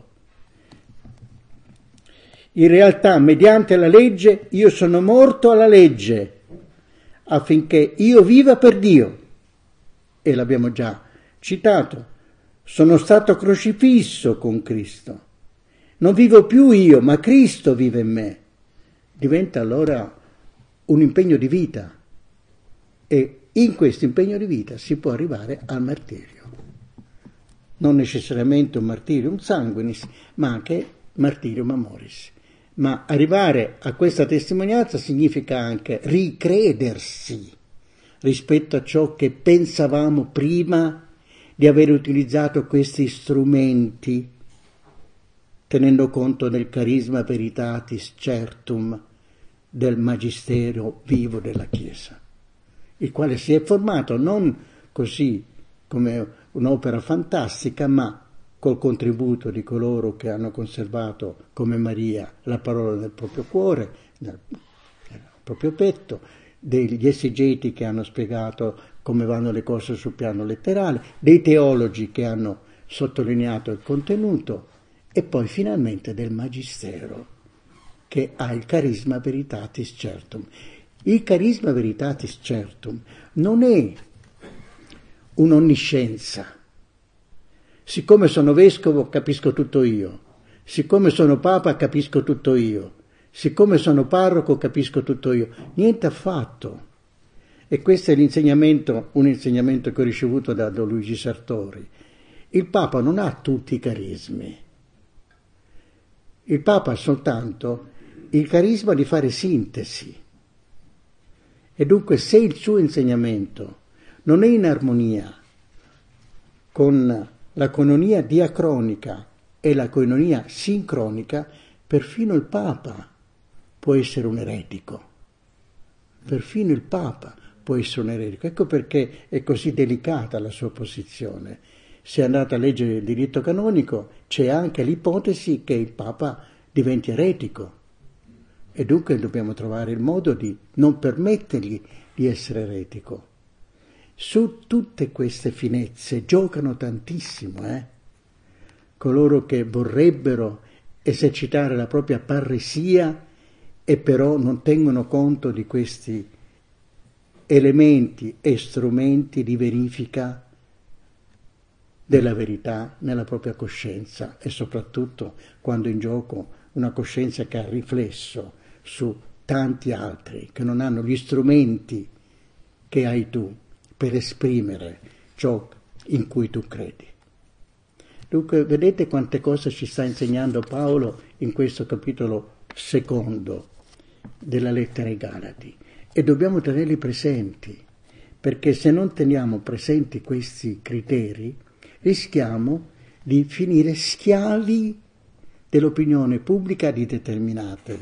In realtà, mediante la legge, io sono morto alla legge, affinché io viva per Dio. E l'abbiamo già citato. Sono stato crocifisso con Cristo. Non vivo più io, ma Cristo vive in me. Diventa allora un impegno di vita. E in questo impegno di vita si può arrivare al martirio. Non necessariamente un martirium sanguinis, ma anche martirium amoris. Ma arrivare a questa testimonianza significa anche ricredersi rispetto a ciò che pensavamo prima di aver utilizzato questi strumenti, tenendo conto del charisma veritatis certum del magistero vivo della Chiesa, il quale si è formato non così come un'opera fantastica, ma col contributo di coloro che hanno conservato, come Maria, la parola nel proprio cuore, nel proprio petto, degli esegeti che hanno spiegato come vanno le cose sul piano letterale, dei teologi che hanno sottolineato il contenuto, e poi finalmente del magistero, che ha il charisma veritatis certum. Il charisma veritatis certum non è un'onniscienza. Siccome sono vescovo capisco tutto io, siccome sono papa capisco tutto io, siccome sono parroco capisco tutto io. Niente affatto. E questo è l'insegnamento, un insegnamento che ho ricevuto da Don Luigi Sartori. Il papa non ha tutti i carismi. Il papa ha soltanto il carisma di fare sintesi. E dunque se il suo insegnamento non è in armonia con la koinonia diacronica e la koinonia sincronica, perfino il Papa può essere un eretico. Perfino il Papa può essere un eretico. Ecco perché è così delicata la sua posizione. Se andate a leggere il diritto canonico, c'è anche l'ipotesi che il Papa diventi eretico. E dunque dobbiamo trovare il modo di non permettergli di essere eretico. Su tutte queste finezze giocano tantissimo, coloro che vorrebbero esercitare la propria parresia e però non tengono conto di questi elementi e strumenti di verifica della verità nella propria coscienza, e soprattutto quando in gioco una coscienza che ha riflesso su tanti altri, che non hanno gli strumenti che hai tu per esprimere ciò in cui tu credi. Dunque vedete quante cose ci sta insegnando Paolo in questo capitolo 2 della lettera ai Galati, e dobbiamo tenerli presenti, perché se non teniamo presenti questi criteri rischiamo di finire schiavi dell'opinione pubblica di determinate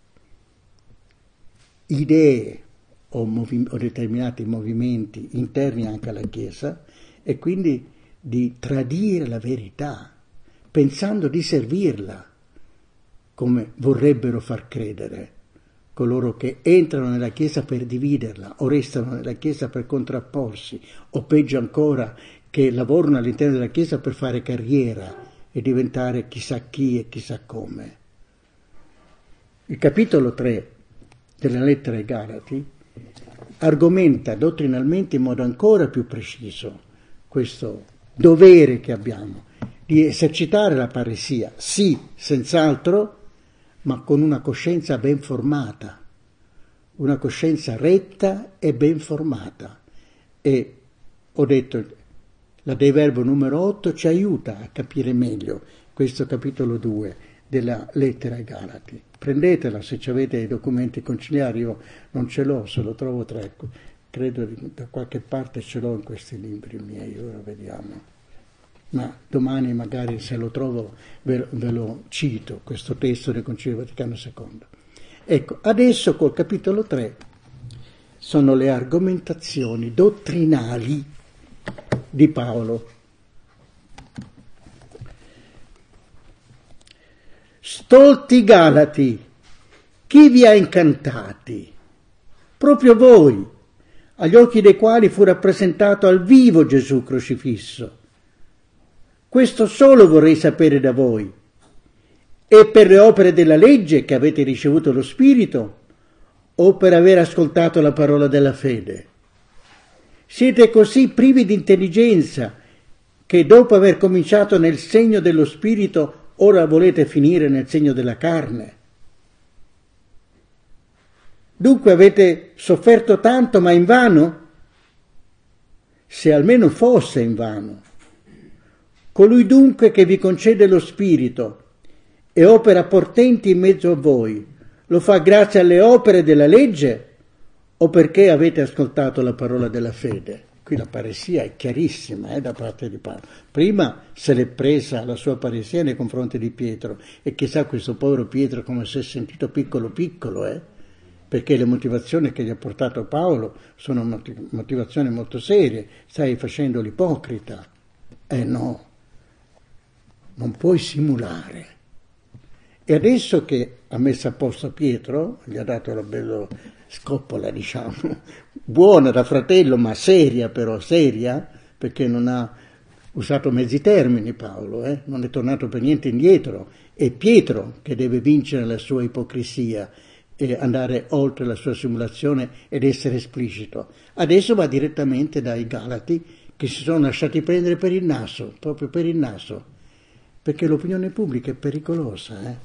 idee o determinati movimenti interni anche alla Chiesa, e quindi di tradire la verità pensando di servirla, come vorrebbero far credere coloro che entrano nella Chiesa per dividerla, o restano nella Chiesa per contrapporsi, o peggio ancora che lavorano all'interno della Chiesa per fare carriera e diventare chissà chi e chissà come. Il capitolo 3 della lettera ai Galati argomenta dottrinalmente in modo ancora più preciso questo dovere che abbiamo di esercitare la paresia, sì, senz'altro, ma con una coscienza ben formata, una coscienza retta e ben formata. E ho detto, la Dei Verbo numero 8 ci aiuta a capire meglio questo capitolo 2 della lettera ai Galati. Prendetela se avete i documenti conciliari, io non ce l'ho, se lo trovo credo da qualche parte ce l'ho in questi libri miei, ora vediamo. Ma domani magari se lo trovo ve lo cito, questo testo del Concilio Vaticano II. Ecco, adesso col capitolo 3 sono le argomentazioni dottrinali di Paolo. Stolti Galati, chi vi ha incantati? Proprio voi, agli occhi dei quali fu rappresentato al vivo Gesù crocifisso. Questo solo vorrei sapere da voi. E per le opere della legge che avete ricevuto lo Spirito, o per aver ascoltato la parola della fede? Siete così privi di intelligenza che dopo aver cominciato nel segno dello Spirito ora volete finire nel segno della carne. Dunque avete sofferto tanto, ma invano? Se almeno fosse invano. Colui dunque che vi concede lo Spirito e opera portenti in mezzo a voi, lo fa grazie alle opere della legge o perché avete ascoltato la parola della fede? Qui la paresia è chiarissima da parte di Paolo. Prima se l'è presa la sua paresia nei confronti di Pietro, e chissà questo povero Pietro come si è sentito piccolo, perché le motivazioni che gli ha portato Paolo sono motivazioni molto serie. Stai facendo l'ipocrita. No, non puoi simulare. E adesso che ha messo a posto Pietro, gli ha dato la bella scoppola, diciamo, buona da fratello, ma seria, perché non ha usato mezzi termini Paolo, non è tornato per niente indietro. È Pietro che deve vincere la sua ipocrisia e andare oltre la sua simulazione ed essere esplicito. Adesso va direttamente dai Galati, che si sono lasciati prendere per il naso, proprio per il naso, perché l'opinione pubblica è pericolosa.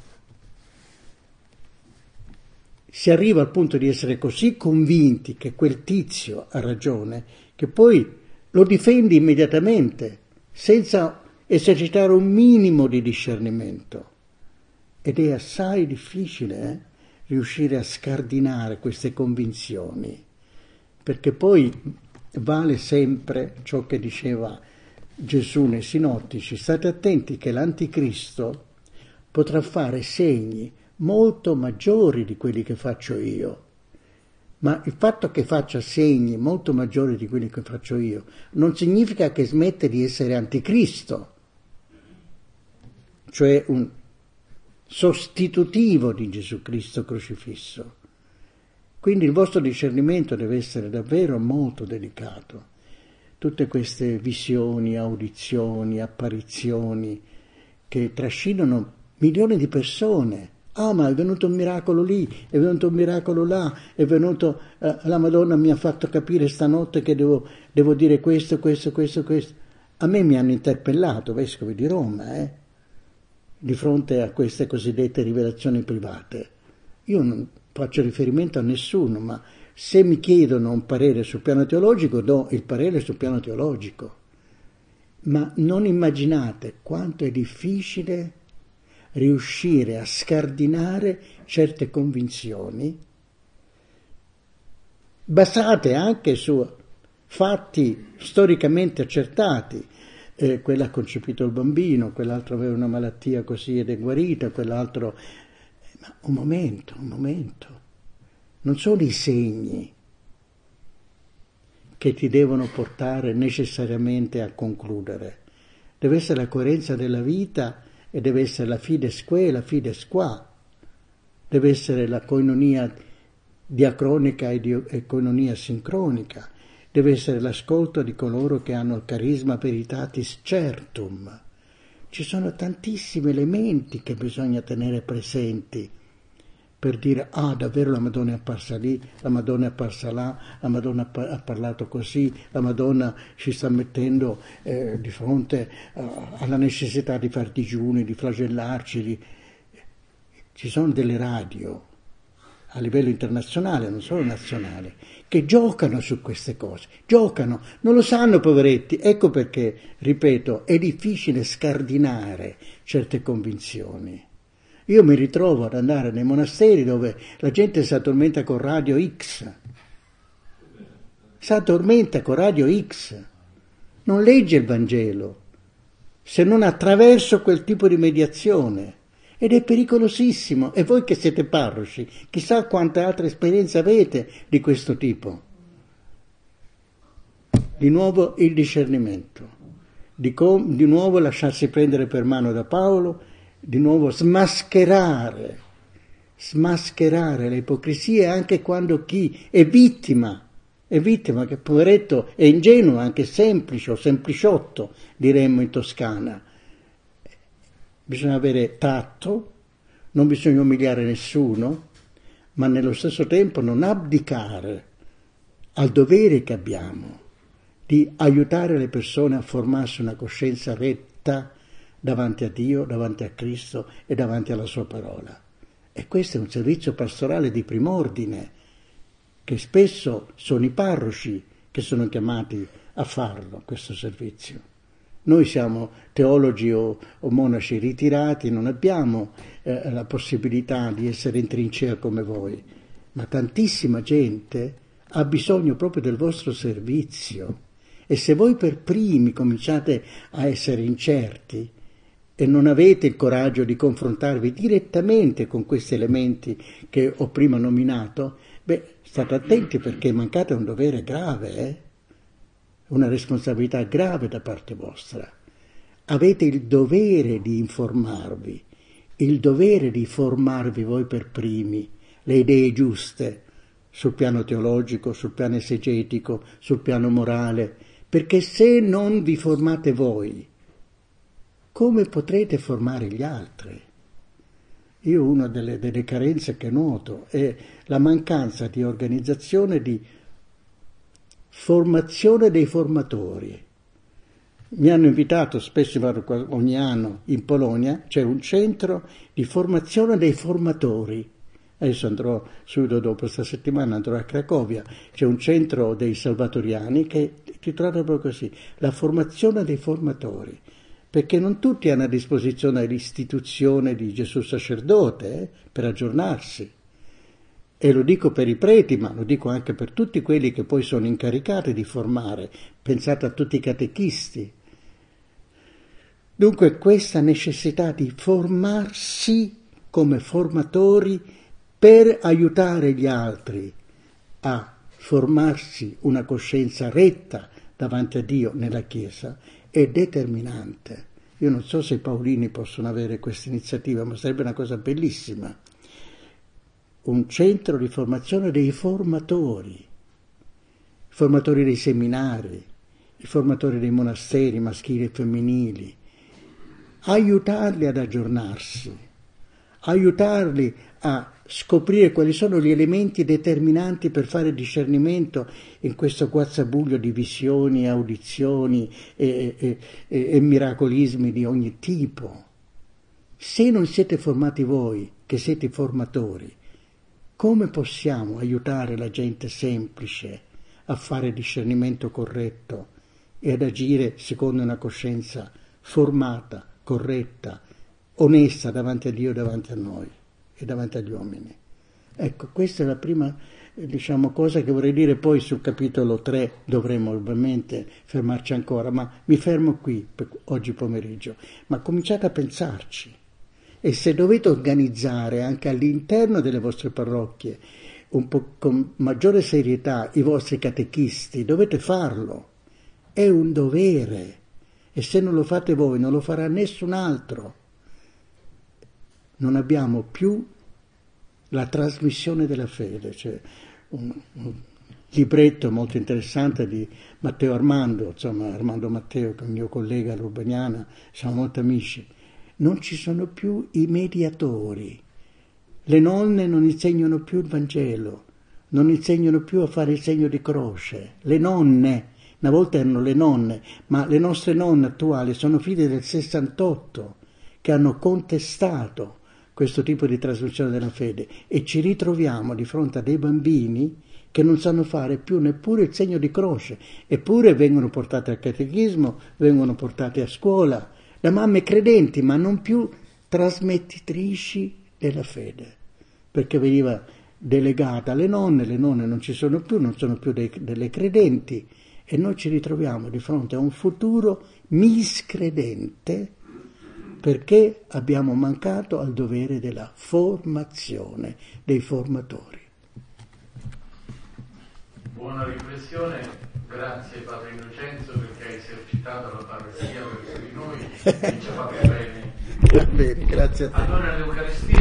Si arriva al punto di essere così convinti che quel tizio ha ragione, che poi lo difendi immediatamente, senza esercitare un minimo di discernimento. Ed è assai difficile riuscire a scardinare queste convinzioni, perché poi vale sempre ciò che diceva Gesù nei Sinottici: state attenti che l'Anticristo potrà fare segni molto maggiori di quelli che faccio io, ma il fatto che faccia segni molto maggiori di quelli che faccio io non significa che smette di essere Anticristo, cioè sostitutivo di Gesù Cristo crocifisso. Quindi il vostro discernimento deve essere davvero molto delicato. Tutte queste visioni, audizioni, apparizioni che trascinano milioni di persone. Ah, ma è venuto un miracolo lì, è venuto un miracolo là, è venuto, la Madonna mi ha fatto capire stanotte che devo dire questo. A me mi hanno interpellato, vescovi di Roma, di fronte a queste cosiddette rivelazioni private. Io non faccio riferimento a nessuno, ma se mi chiedono un parere sul piano teologico, do il parere sul piano teologico. Ma non immaginate quanto è difficile riuscire a scardinare certe convinzioni basate anche su fatti storicamente accertati. Quella ha concepito il bambino, quell'altro aveva una malattia così ed è guarita, quell'altro... Ma un momento, non sono i segni che ti devono portare necessariamente a concludere, deve essere la coerenza della vita e deve essere la fides que e la fides qua, deve essere la koinonia diacronica e koinonia sincronica, deve essere l'ascolto di coloro che hanno il carisma veritatis certum. Ci sono tantissimi elementi che bisogna tenere presenti per dire, ah, davvero la Madonna è apparsa lì, la Madonna è apparsa là, la Madonna ha parlato così, la Madonna ci sta mettendo di fronte alla necessità di fare digiuni, di flagellarci. Ci sono delle radio a livello internazionale, non solo nazionale, che giocano su queste cose, giocano, non lo sanno poveretti, ecco perché, ripeto, è difficile scardinare certe convinzioni. Io mi ritrovo ad andare nei monasteri dove la gente si addormenta con Radio X, non legge il Vangelo, se non attraverso quel tipo di mediazione. Ed è pericolosissimo. E voi che siete parroci, chissà quante altre esperienze avete di questo tipo. Di nuovo il discernimento, di nuovo lasciarsi prendere per mano da Paolo, di nuovo smascherare le ipocrisie anche quando chi è vittima, che poveretto è ingenuo, anche semplice o sempliciotto, diremmo in Toscana. Bisogna avere tatto, non bisogna umiliare nessuno, ma nello stesso tempo non abdicare al dovere che abbiamo di aiutare le persone a formarsi una coscienza retta davanti a Dio, davanti a Cristo e davanti alla sua parola. E questo è un servizio pastorale di prim'ordine, che spesso sono i parroci che sono chiamati a farlo, questo servizio. Noi siamo teologi o monaci ritirati, non abbiamo la possibilità di essere in trincea come voi, ma tantissima gente ha bisogno proprio del vostro servizio. E se voi per primi cominciate a essere incerti e non avete il coraggio di confrontarvi direttamente con questi elementi che ho prima nominato, state attenti perché mancate un dovere grave, una responsabilità grave da parte vostra. Avete il dovere di informarvi, il dovere di formarvi voi per primi, le idee giuste sul piano teologico, sul piano esegetico, sul piano morale, perché se non vi formate voi, come potrete formare gli altri? Io una delle carenze che noto è la mancanza di organizzazione, di formazione dei formatori. Mi hanno invitato, spesso vado ogni anno in Polonia, c'è un centro di formazione dei formatori. Adesso andrò subito dopo questa settimana, andrò a Cracovia, c'è un centro dei salvatoriani che è titolato proprio così, la formazione dei formatori, perché non tutti hanno a disposizione l'istituzione di Gesù sacerdote per aggiornarsi. E lo dico per i preti, ma lo dico anche per tutti quelli che poi sono incaricati di formare. Pensate a tutti i catechisti. Dunque questa necessità di formarsi come formatori per aiutare gli altri a formarsi una coscienza retta davanti a Dio nella Chiesa è determinante. Io non so se i Paolini possono avere questa iniziativa, ma sarebbe una cosa bellissima. Un centro di formazione dei formatori, i formatori dei seminari, i formatori dei monasteri maschili e femminili, aiutarli ad aggiornarsi, aiutarli a scoprire quali sono gli elementi determinanti per fare discernimento in questo guazzabuglio di visioni, audizioni e miracolismi di ogni tipo. Se non siete formati voi, che siete formatori, come possiamo aiutare la gente semplice a fare discernimento corretto e ad agire secondo una coscienza formata, corretta, onesta davanti a Dio e davanti a noi e davanti agli uomini? Ecco, questa è la prima, cosa che vorrei dire. Poi sul capitolo 3 dovremo ovviamente fermarci ancora, ma mi fermo qui per oggi pomeriggio. Ma cominciate a pensarci, e se dovete organizzare anche all'interno delle vostre parrocchie un po' con maggiore serietà i vostri catechisti, dovete farlo, è un dovere, e se non lo fate voi non lo farà nessun altro. Non abbiamo più la trasmissione della fede. C'è un libretto molto interessante di Matteo Armando, Armando Matteo, che è un mio collega a Urbaniana, siamo molto amici. Non ci sono più i mediatori. Le nonne non insegnano più il Vangelo, non insegnano più a fare il segno di croce. Le nonne, una volta erano le nonne, ma le nostre nonne attuali sono figlie del 68, che hanno contestato questo tipo di trasmissione della fede, e ci ritroviamo di fronte a dei bambini che non sanno fare più neppure il segno di croce, eppure vengono portati al catechismo, vengono portati a scuola, da mamme credenti, ma non più trasmettitrici della fede, perché veniva delegata alle nonne, le nonne non ci sono più, non sono più delle credenti, e noi ci ritroviamo di fronte a un futuro miscredente, perché abbiamo mancato al dovere della formazione dei formatori. Buona riflessione, grazie Padre Innocenzo, perché hai esercitato la parressia verso di noi e ci ha fatto bene. Bene, grazie a te. Allora l'Eucaristia